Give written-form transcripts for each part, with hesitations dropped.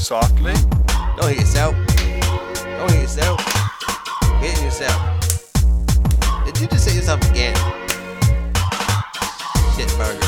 softly. Don't hit yourself. Don't hit yourself. Hitting yourself. Did you just hit yourself again? Shit burger.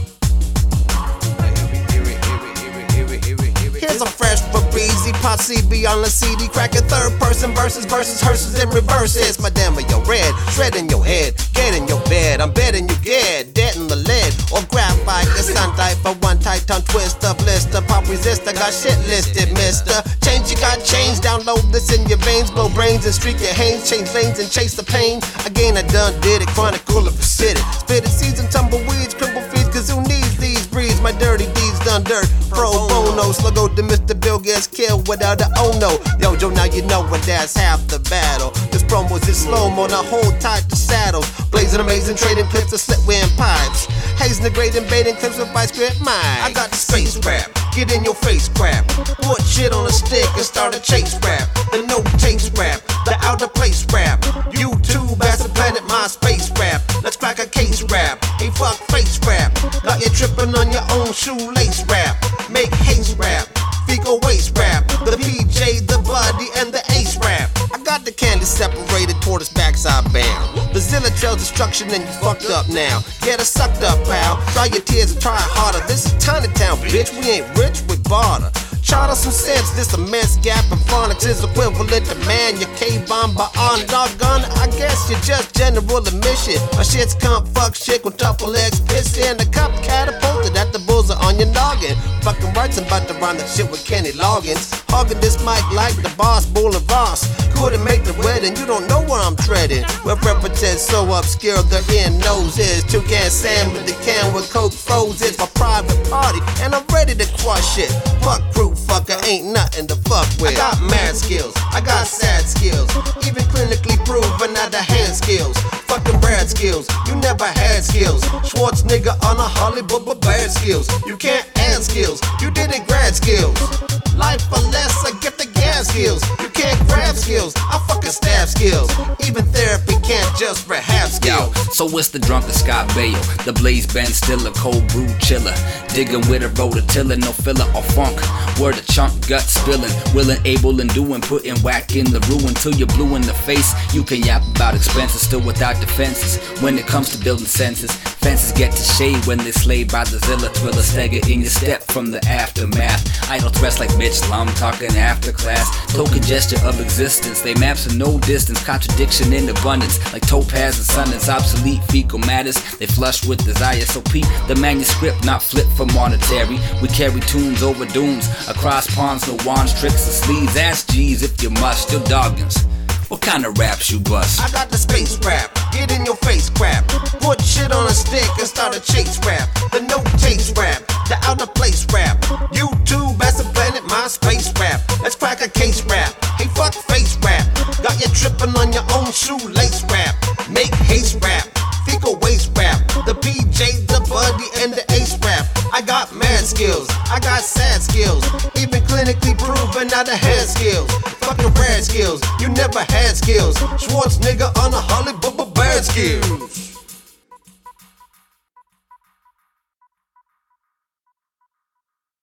Here's a fresh Fabrizi posse beyond the CD, cracking third person verses, hearses and reverses. My damn, yo, red, shredding your head, get in your bed. I'm betting you get dead in the lead or graphite. The sun type for one tight tongue twister, blister, pop resistor, got shit listed, mister. Change, you got change, download this in your veins, blow brains and streak your hands, change lanes and chase the pain. Again, I done did it, chronicle of the city. Spit it, season, tumbleweeds, cripple feeds, cause who needs these breeds? My dirty deeds done dirt, pro bono, sluggo to Mr. Bill gets killed without a oh no. Yo, Joe, now you know when that's half the battle. This promos is slow-mo, now hold tight to saddles. Blazing amazing, trading clips of slit wind pipes. Hazing the great invading clips with vice grip mine. I got the space rap, get in your face crap. Put shit on a stick and start a chase rap. The no taste rap, the out of place rap. YouTube, as a planet, my space rap. Let's crack a case rap, hey fuck face rap. Got you tripping on your own shoelace rap. Make haste rap, fecal waste rap. The PJ, the Buddy, and the Ace rap. I got the candy separated toward its backside bound. The Zilla trails destruction and you fucked up now. Get her sucked up, pal. Dry your tears and try harder. This is Tiny Town, bitch. We ain't rich, we barter. Charter some sense, this immense gap in phonics is equivalent to man. Your K-bomb by on doggone. I guess you're just general admission. My shit's cunt, fuck shit, quintuple X piss in the cup catapulted at the bullseye on your noggin. Fucking rights, I'm about to rhyme that shit with Kenny Loggins. Hogging this mic like the boss, Bull and Voss. Couldn't make the wedding, you don't know where I'm treading. Where represents so obscure, the end nose is. Toucan Sam with the can with Coke froze. It's my private party, and I'm ready to crush it. Fuck proof, fucker, ain't nothing to fuck with. I got mad skills, I got sad skills. Even clinically proven out the hand skills. Fucking rad skills, you never had skills. Schwartz nigga on a Hollywood but bad skills. You can't add skills, you didn't grad skills. Life for less, I get the gas skills. You can't grab skills, I fucking stab skills. Even therapy can't just rehab skills. Yo, so it's the drunken Scott Baio, the Blaze Ben Stiller, cold brew chiller. Digging with a rototiller, no filler or funk. Word a chunk, gut spilling, willing, able, and doing, putting whack in the ruin till you're blue in the face. You can yap about expenses, still without defenses. When it comes to building senses, fences get to shade when they slayed by the Zilla thriller. Stagger in your step from the aftermath. Idle threats like Mitch Lum talking after class. Token gesture of existence, they maps in no distance. Contradiction in abundance, like topaz and sundance. Obsolete fecal matters, they flush with desire. So peep the manuscript, not flip for monetary. We carry tunes over dooms, across ponds, no wands, tricks, and sleeves. Ask G's if you must, still doggins. What kind of raps you bust? I got the space rap, get in your face crap. Put shit on a stick and start a chase rap. The no taste rap, the out of place rap. YouTube, as a planet, my space rap. Let's crack a case rap, hey fuck face rap. Got you tripping on your own shoelace rap. Make haste rap, fecal waste rap. The PJ, the Buddy, and the Ace rap. I got mad skills, I got sad skills. Even clinically proven out of hand skills. Fucking rad skills, you never had skills. Schwartz nigga on a Hollywood but bad skills.